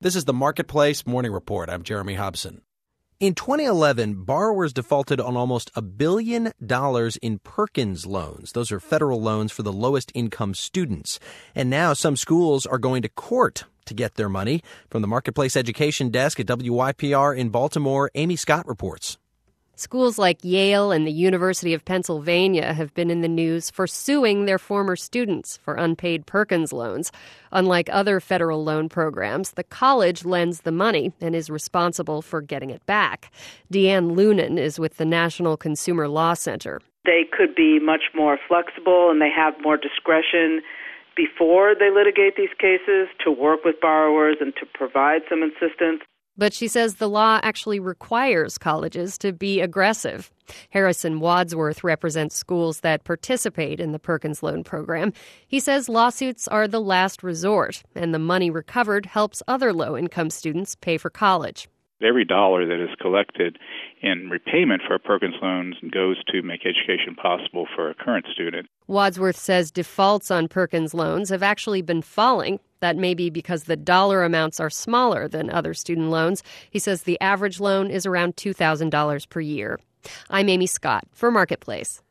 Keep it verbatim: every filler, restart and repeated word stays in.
This is the Marketplace Morning Report. I'm Jeremy Hobson. In twenty eleven, borrowers defaulted on almost a billion dollars in Perkins loans. Those are federal loans for the lowest income students. And now some schools are going to court to get their money. From the Marketplace Education Desk at W Y P R in Baltimore, Amy Scott reports. Schools like Yale and the University of Pennsylvania have been in the news for suing their former students for unpaid Perkins loans. Unlike other federal loan programs, the college lends the money and is responsible for getting it back. Deanne Lunan is with the National Consumer Law Center. They could be much more flexible and they have more discretion before they litigate these cases to work with borrowers and to provide some assistance. But she says the law actually requires colleges to be aggressive. Harrison Wadsworth represents schools that participate in the Perkins Loan Program. He says lawsuits are the last resort, and the money recovered helps other low-income students pay for college. Every dollar that is collected in repayment for a Perkins loan goes to make education possible for a current student. Wadsworth says defaults on Perkins loans have actually been falling. That may be because the dollar amounts are smaller than other student loans. He says the average loan is around two thousand dollars per year. I'm Amy Scott for Marketplace.